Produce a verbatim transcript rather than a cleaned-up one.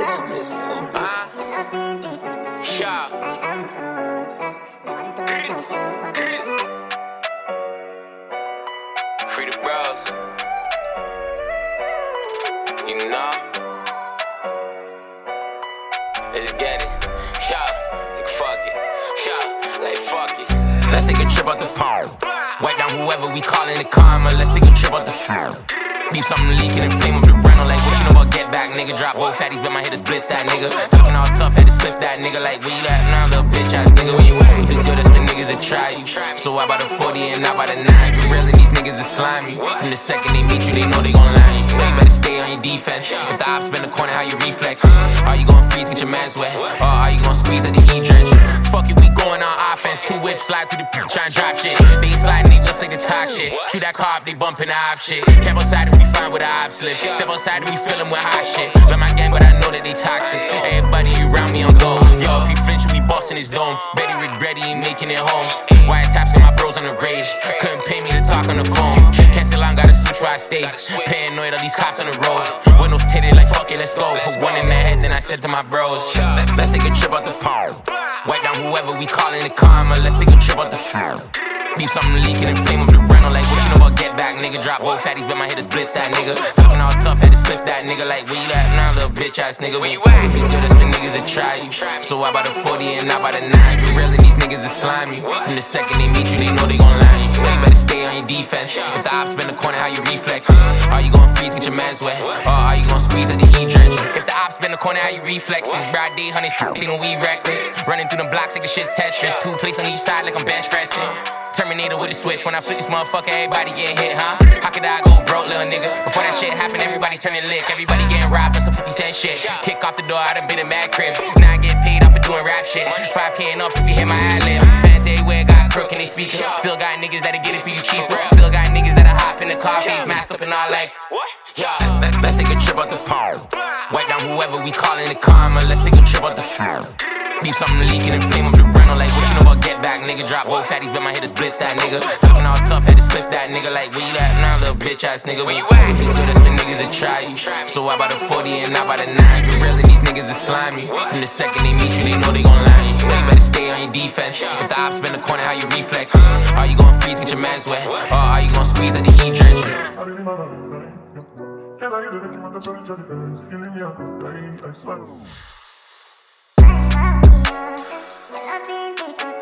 Uh, yeah. Free the bros. You know. Let's get it. Yeah. Like fuck it. Yeah. Like fuck it. Let's take a trip out the pond. Wipe down whoever we callin' the karma. Let's take a trip out the floor. Leave something leaking and flame up the rental. Like what you know about get back, nigga. Drop both fatties, bet my hitters blitz that nigga. Talking all tough, had to split that nigga. Like where you at now, little bitch ass nigga? When you at, you good as the niggas that try you. So I bought a forty and I bought a nine. For real, and these niggas that slime you. From the second they meet you, they know they gon' line you. So you better stay on your defense. If the ops been the corner, how your reflexes? Are you gon' freeze, get your mans wet? Or are you gon' squeeze at the heat drench? Fuck it, we going on offense. Two whips slide through the p- try and drop shit. They ain't sliding, they just like the talk shit. Shoot that car up, they bumping the op shit. Camp outside if we find with the op slip. Step outside if we fill them with hot shit. Love my gang, but I know that they toxic. Everybody around me on go. Yo, if he flinch, we bustin' his dome. Bet he regret he ain't making it home. Wiretaps got my bros on the rage. Couldn't pay me to talk on the phone. Can't sit long, gotta switch where I stay. Paranoid, all these cops on the road. Windows tinted like fuck it, let's go. Put one in the head, then I said to my bros, let's take a trip out the pond. Wipe down whoever we callin' the karma. Let's take a trip out the floor. Leave something leaking and flame up the rental. Like what you know about get back, nigga. Drop both fatties, bet my hitters blitz that nigga. Talking all tough, had to split that nigga. Like where you at now, little bitch ass nigga? When you at, you good as the niggas that try you. So I bought a forty and I bought a nine. For real, and these niggas that slime you. From the second they meet you, they know they gon' line you. So you better stay on your defense. If the ops been the corner, how your reflexes? Are you gon' freeze, get your mans wet? Or are you gon' squeeze at the heat drench? If the ops been the corner, how your reflexes? Broad day, honey, they know we reckless. Running through the blocks like the shit's Tetris. Two plates on each side like I'm bench pressing. Terminator with a switch. When I flip this motherfucker, everybody get hit, huh? How could I go broke, little nigga? Before that shit happened, everybody turning lick. Everybody getting robbed on some fifty cent shit. Kick off the door, I done been in mad crib. Now I get paid off for doing rap shit. five K and up if you hit my ad lib. Fans everywhere got crook and they speaking. Still got niggas that'll get it for you cheaper. Still got niggas that'll hop in the car, face masked up and all like, what? Yeah, let's take a trip out the pond. Wipe down whoever we callin' the karma. Let's take a trip out the floor. Leave something leaking and flame up the rental. Like what you know about get back, nigga. Drop both fatties, bet my hitters blitz that nigga. Talking all tough, had to split that nigga. Like where you at now, little bitch ass nigga? When you at, you good as the niggas that try you. So I bought a forty and I bought a nine. For real, and these niggas that slime you. From the second they meet you, they know they gon' line you. So you better stay on your defense. If the ops been the corner, how your reflexes? Are you gon' freeze, get your mans wet? Or are you gon' squeeze at the heat drench? I